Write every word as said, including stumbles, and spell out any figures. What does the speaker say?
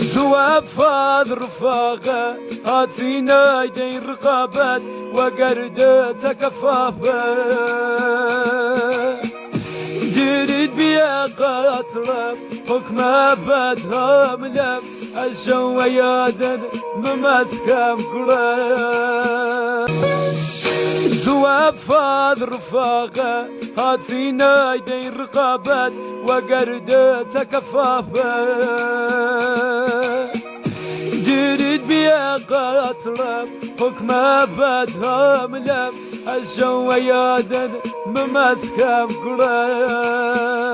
زوافاد رفاقة هاتينا يدين رقابات وقردة كفافة جريد بيا قاتلة حكمة باتها ملام الشو يادن ممسكة مقرة زوافاد رفاقة هاتينا يدين رقابات وقردة كفافة جريد بيا قاتلة حكمة باتها ملام الشو يادن ممسكة مقرة